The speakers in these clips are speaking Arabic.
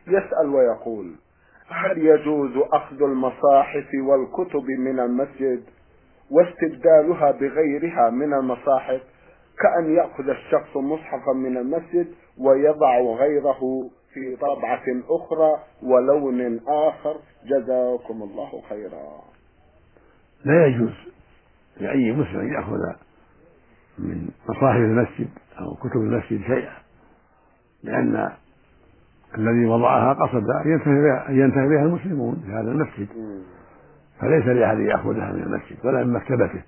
يسأل ويقول: هل يجوز أخذ المصاحف والكتب من المسجد واستبدالها بغيرها من المصاحف، كأن يأخذ الشخص مصحفا من المسجد ويضع غيره في طبعة أخرى ولون آخر؟ جزاكم الله خيرا. لا يجوز لأي مسلم أن يأخذ من مصاحف المسجد أو كتب المسجد شيئا، لأن الذي وضعها قصد أن ينتهي بها المسلمون في هذا المسجد، فليس لأحد يأخذها من المسجد ولا من مكتبته،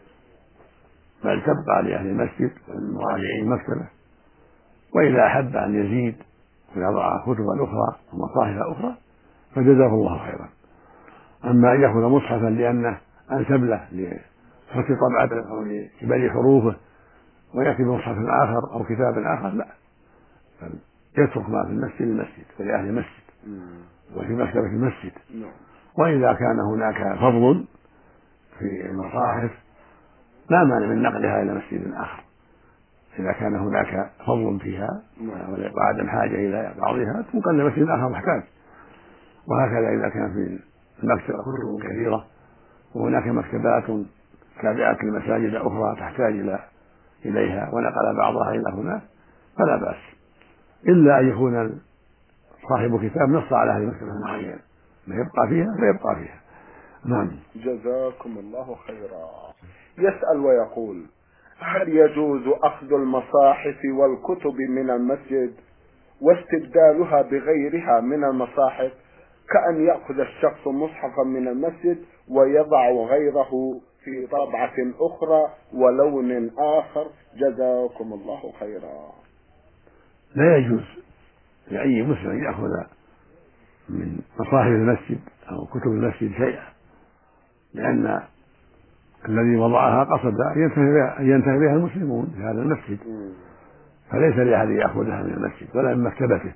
بل تبقى لأهل المسجد والمراجعين المكتبة، وإذا أحب أن يزيد ويضع كتبا أخرى ومصاحف أخرى فجزاه الله خيرا. أما أن يأخذ مصحفا لأنه أنسب له لحسن طبعته أو لكبر حروفه ويأتي بمصحف آخر أو كتاب آخر، لا، بل يترك ما في المسجد للمسجد ولأهل المسجد وفي مكتبة المسجد. وإذا كان هناك فضل في المصاحف لا مانع من نقلها إلى مسجد آخر، إذا كان هناك فضل فيها وعدم حاجة إلى بعضها تنقل إلى مسجد آخر محتاج. وهكذا إذا كان في المكتبة كتب كثيرة وهناك مكتبات تابعة لمساجد أخرى تحتاج إليها ونقل بعضها إلى هناك فلا بأس، إلا أن يكون صاحب كتاب نص على هذه المكتبة معينة ما يبقى فيها فيبقى فيها. نعم. جزاكم الله خيرا. يسأل ويقول: هل يجوز أخذ المصاحف والكتب من المسجد واستبدالها بغيرها من المصاحف، كأن يأخذ الشخص مصحفا من المسجد ويضع غيره في طبعة أخرى ولون آخر؟ جزاكم الله خيرا. لا يجوز لأي مسلم أن يأخذ من مصاحف المسجد أو كتب المسجد شيئا، لأن الذي وضعها قصد أن ينتهي بها المسلمون في هذا المسجد، فليس لأحد يأخذها من المسجد ولا من مكتبته،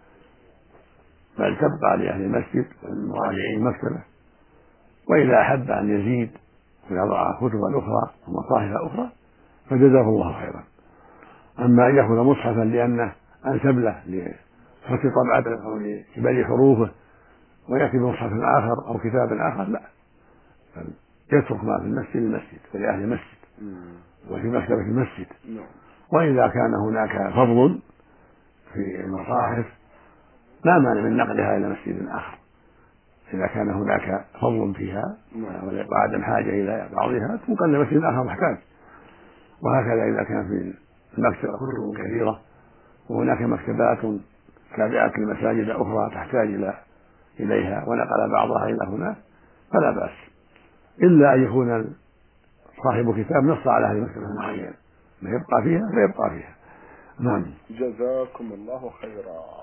بل تبقى لأهل المسجد والمراجعين المكتبة، وإذا أحب أن يزيد ويضع كتبا أخرى ومصاحف أخرى فجزاه الله خيرا. أما أن يأخذ مصحفا لأنه أنسب له لحسن طبعته أو لكبر حروفه ويأتي بمصحف آخر أو كتاب آخر، لا، بل يترك ما في المسجد للمسجد ولأهل المسجد وفي مكتبة المسجد. وإذا كان هناك فضل في المصاحف لا مانع من نقلها إلى مسجد آخر، إذا كان هناك فضل فيها وعدم حاجة إلى بعضها تنقل إلى مسجد آخر محتاج. وهكذا إذا كان في المكتبة كتب كثيرة وهناك مكتبات تابعة لمساجد أخرى تحتاج إليها ونقل بعضها إلى هناك فلا بأس، إلا أن يكون صاحب كتاب نص على هذه المكتبة معينة ما يبقى فيها فيبقى فيها. نعم. جزاكم الله خيرا.